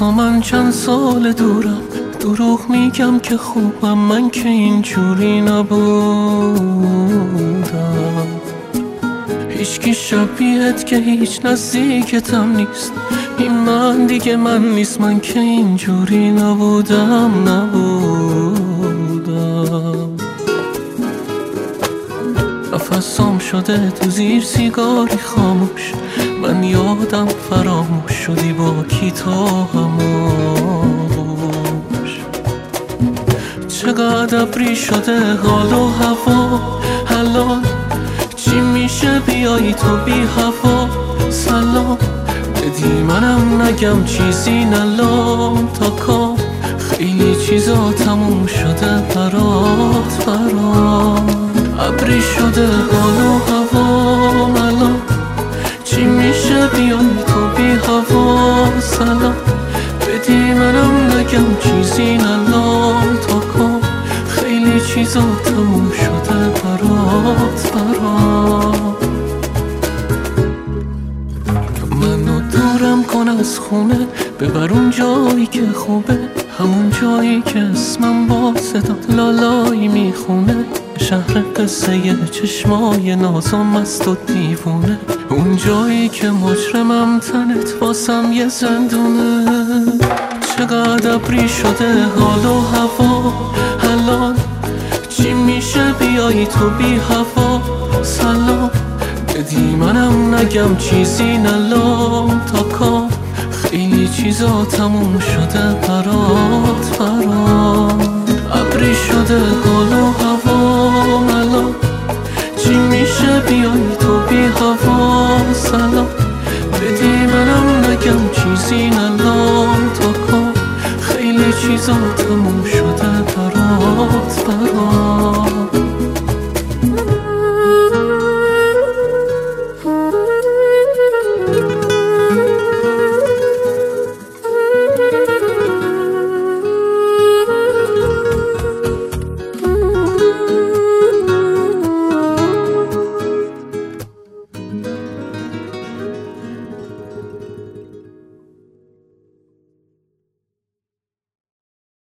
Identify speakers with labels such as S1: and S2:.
S1: تو من چند سال دورم، دروغ میگم که خوبم، من که اینجوری نبودم. هیچکی شبیهت که هیچ نزدیکتم نیست، این من دیگه من نیست، من که اینجوری نبودم. نفسام شده تو زیر سیگاری خاموش، من یادم فراموش شدی با کی تو هموش. چقدر ابری شده حال و هوا، الان چی میشه بیایی تو بی هوا؟ سلام بدی منم نگم چیزی نلام تا کام، خیلی چیزا تموم شده برات. ابری شده حال و هوا، الان چی میشه بیایی تو بی هوا؟ سلام بدی منم نگم چیزی نلام تا کام، خیلی چیزا تموم شده برات. منو دورم کن از خونه، ببر اون جایی که خوبه، همون جایی که اسمم با صدا لالایی میخونه. شهر قصه چشمای نازم مست و دیوونه، اون جایی که مجرمم تنت واسم یه زندونه. چقدر ابری شده حال و هوا، الان چی میشه بیایی تو بی هوا؟ سلام بدی منم نگم چیزی نلام تا کام، خیلی چیزا تموم شده برات. ابری شده حال و هوا، الان چی میشه بیایی تو بی هوا؟ سلام بدی منم نگم چیزی نلام تا کام، خیلی چیزا تموم شده برات.